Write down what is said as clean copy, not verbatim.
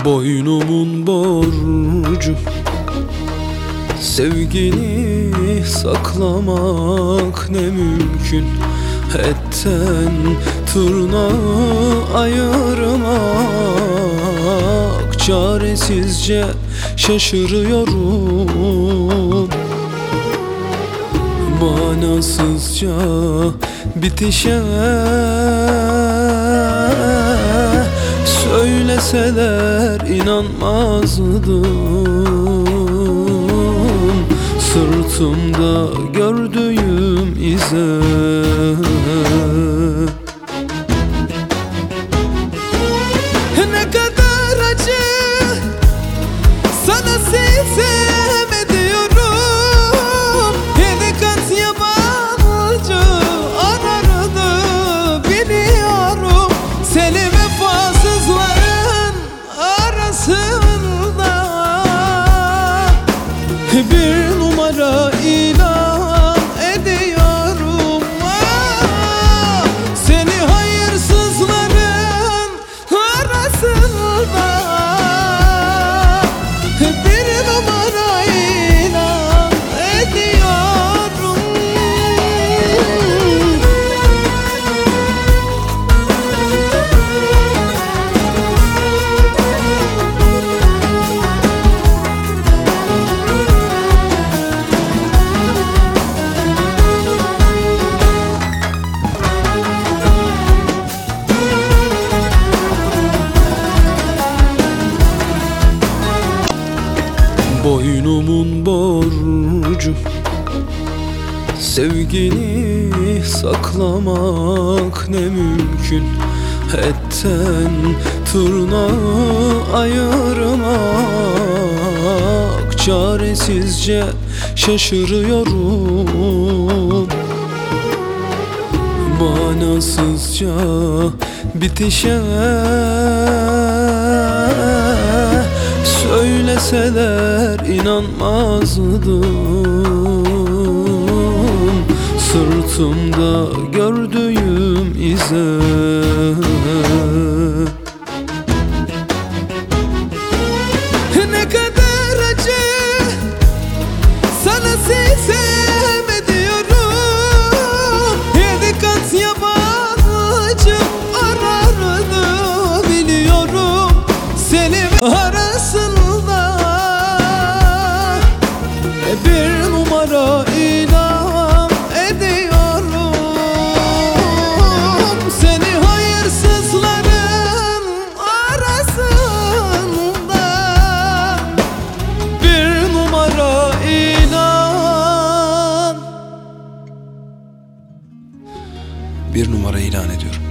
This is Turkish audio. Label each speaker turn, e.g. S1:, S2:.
S1: Boynumun borcu, sevgini saklamak ne mümkün. Etten tırnağa ayırmak, çaresizce şaşırıyorum. Manasızca bitişe söyleseler inanmazdım. Sırtımda gördüğüm ize
S2: ne kadar acı sana sitem ediyorum. 7 kat yabancı arardı biliyorum. Seni vefasızların arasında bir numara ilan ediyorum. Seni hayırsızların arasında bir numara ilan ediyorum.
S1: Boynumun borcu, sevgini saklamak ne mümkün. Etten tırnağa ayırmak, çaresizce şaşırıyorum. Manasızca bitişe söyleseler inanmazdım. Sırtımda gördüğüm ize
S2: Ne kadar acı sana sitem ediyorum. 7 kat yabancı arardı biliyorum. Seni arasında bir numara ilan ediyorum. Seni hayırsızların arasında bir numara ilan
S1: ilan ediyorum.